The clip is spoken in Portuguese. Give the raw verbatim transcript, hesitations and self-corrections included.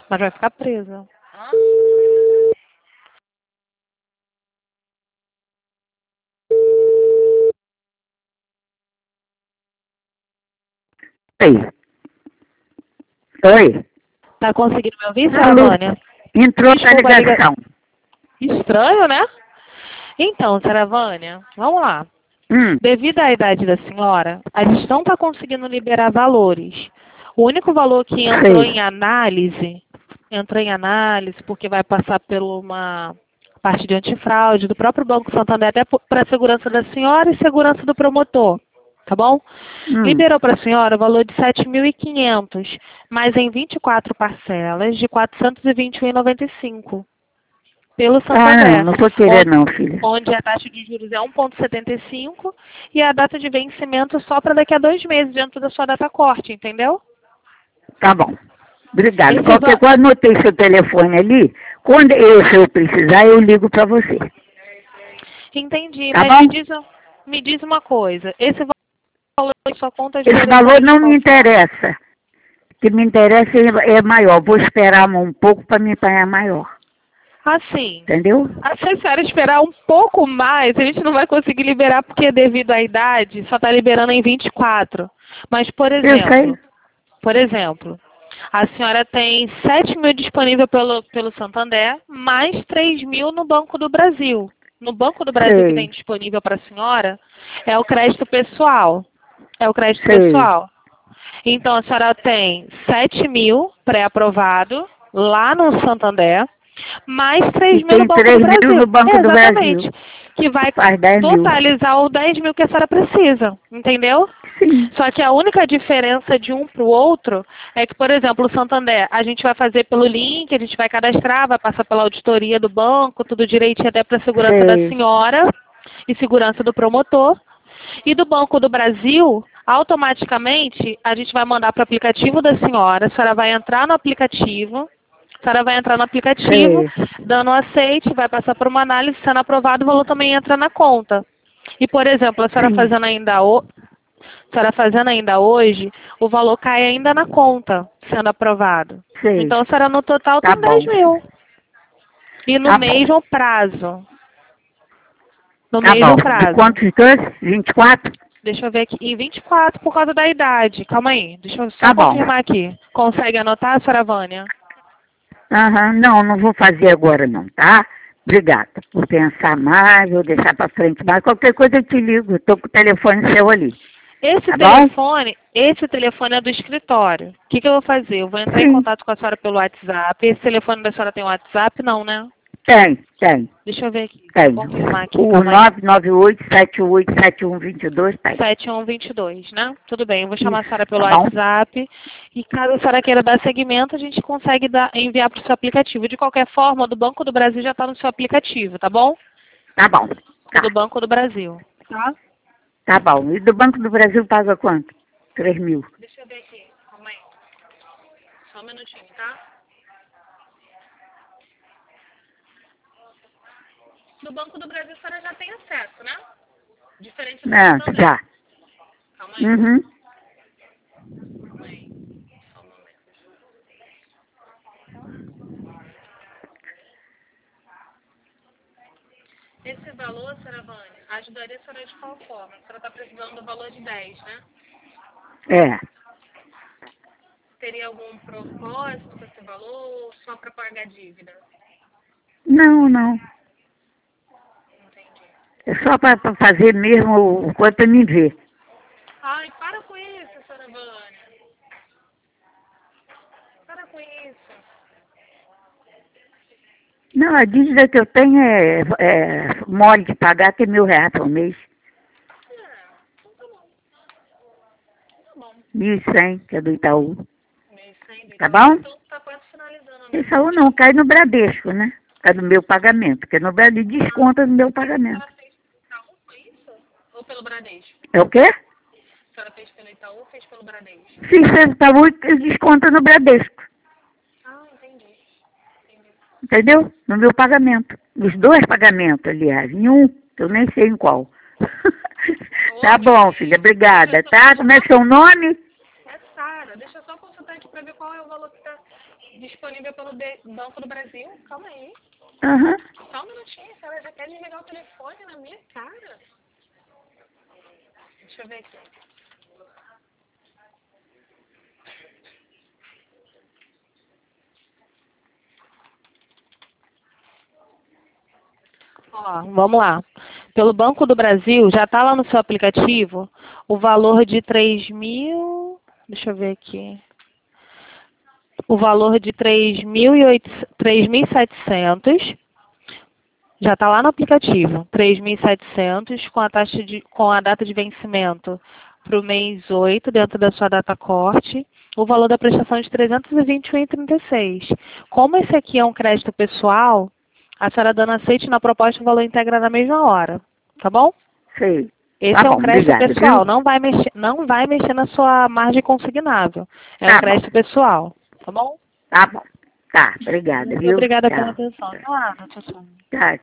Mas vai ficar presa. Hã? Oi. Oi. Tá conseguindo me ouvir, Alô. Saravânia? Entrou a Desculpa a ligação. Estranho, né? Então, Saravânia, vamos lá. Hum. Devido à idade da senhora, a gente não está conseguindo liberar valores. O único valor que entrou Sei. em análise, entrou em análise porque vai passar por uma parte de antifraude do próprio Banco Santander, até para a segurança da senhora e segurança do promotor, tá bom? Hum. Liberou para a senhora o valor de sete mil e quinhentos, mas em vinte e quatro parcelas de quatrocentos e vinte e um reais e noventa e cinco centavos. Pelo Santander, Ah, não, não vou querer onde, não, filha. onde a taxa de juros é um vírgula setenta e cinco e a data de vencimento só para daqui a dois meses dentro da sua data corte, entendeu? Tá bom. Obrigada. Esse Qualquer va- coisa, anotei seu telefone ali. Quando eu, se eu precisar, eu ligo pra você. Entendi, Tá mas bom? me diz, me diz uma coisa, esse valor de sua conta de Esse telefone valor de não qual me forma? interessa. O que me interessa é é maior. Vou esperar um pouco para me pagar maior. Assim, Entendeu? se a senhora esperar um pouco mais, a gente não vai conseguir liberar porque devido à idade só está liberando em vinte e quatro. Mas, por Eu sei. exemplo, por exemplo, a senhora tem sete mil disponível pelo, pelo Santander, mais três mil no Banco do Brasil. No Banco do Brasil que Sei. tem disponível para a senhora é o crédito pessoal. É o crédito Sei. pessoal. Então, a senhora tem sete mil pré-aprovado lá no Santander, mais três E mil no tem Banco três do mil no Brasil. Banco do Exatamente. Brasil. Que vai Faz dez mil. totalizar os dez mil que a senhora precisa. Entendeu? Sim. Só que a única diferença de um para o outro é que, por exemplo, o Santander, a gente vai fazer pelo link, a gente vai cadastrar, vai passar pela auditoria do banco, tudo direitinho até para a segurança da Sei. senhora e segurança do promotor. E do Banco do Brasil, automaticamente, a gente vai mandar para o aplicativo da senhora, a senhora vai entrar no aplicativo, a senhora vai entrar no aplicativo, Sei. dando aceite, vai passar por uma análise, sendo aprovado, o valor também entra na conta. E, por exemplo, a senhora Sim. fazendo ainda o... a senhora fazendo ainda hoje, o valor cai ainda na conta, sendo aprovado. Sei. Então, a senhora no total Tá tem dez bom. mil. E no Tá bom. mesmo prazo. No Tá mesmo bom. De prazo. quantos dois? vinte e quatro? Deixa eu ver aqui. Em vinte e quatro por causa da idade. Calma aí. Deixa eu só Tá bom. confirmar aqui. Consegue anotar, senhora Vânia? Aham. Não, não vou fazer agora não, tá? Obrigada. Vou pensar mais, vou deixar pra frente mais. Qualquer coisa eu te ligo. Eu tô com o telefone seu ali. Esse Tá bom? telefone, esse telefone é do escritório. O que, que eu vou fazer? Eu vou entrar em Sim. contato com a senhora pelo WhatsApp. Esse telefone da senhora tem WhatsApp? Não, né? Tem, tem, Deixa eu ver aqui. tem. Vou confirmar aqui. O Calma aí. nove nove oito, sete oito sete um dois dois tem. sete um dois dois, né? Tudo bem, eu vou chamar a Isso, senhora pelo tá bom? WhatsApp e caso a senhora queira dar seguimento, a gente consegue dar, enviar para o seu aplicativo. De qualquer forma, o do Banco do Brasil já está no seu aplicativo, tá bom? Tá bom. O Tá, do Banco do Brasil, tá? tá bom. E do Banco do Brasil paga quanto? Três mil. Deixa eu ver aqui, calma aí. Só um minutinho, tá? No Banco do Brasil a senhora já tem acesso, né? Diferente do Não, Santander. já. Calma aí, Uhum. calma aí. Só um momento. Esse valor, senhora Vânia, ajudaria a senhora de qual forma? A senhora está precisando do valor de dez, né? É. Teria algum propósito com esse valor ou só para pagar dívida? Não, não. Entendi. É só pra, pra fazer mesmo o quanto me ver. Ai, para com isso, senhora Vânia. Para com isso. Não, a dívida que eu tenho é, é mole de pagar, que é mil reais por mês. É, então tá bom. Tá bom. Mil e cem, que é do Itaú. Mês sem do Tá Itaú. bom? Então tá quase finalizando, né? Itaú não, cai no Bradesco, né? Cai no meu pagamento, porque no Bradesco desconta no meu pagamento. A senhora fez pelo Itaú, foi isso? Ou pelo Bradesco? É o quê? A senhora fez pelo Itaú ou fez pelo Bradesco? Fiz pelo Itaú e desconta no Bradesco. Ah, entendi. Entendi. Entendeu? No meu pagamento. Os dois pagamentos, aliás. Em um, eu nem sei em qual. Tá bom, filha. Obrigada, tá? Como é seu nome? É Sara. Deixa deixa eu só consultar aqui para ver qual é o valor que está disponível pelo B- Banco do Brasil. Calma aí. Aham. Só um minutinho, a senhora já quer desligar o telefone na minha cara. Deixa eu ver aqui. Ó, vamos lá. Pelo Banco do Brasil, já está lá no seu aplicativo o valor de três mil. Deixa eu ver aqui. O valor de três mil e setecentos. Já está lá no aplicativo. três mil e setecentos com a taxa de, com a data de vencimento para o mês oito, dentro da sua data corte. O valor da prestação de trezentos e vinte e um vírgula trinta e seis. Como esse aqui é um crédito pessoal, a senhora dando aceite na proposta, o valor integra na mesma hora. Tá bom? Sei. Esse Tá é um bom, crédito obrigada, pessoal, viu? não vai mexer, não vai mexer na sua margem consignável. É um Tá bom, crédito pessoal, tá bom? tá bom. Tá, obrigada, Muito viu? obrigada pela Tchau. atenção. De nada, tchau, tchau. Tá,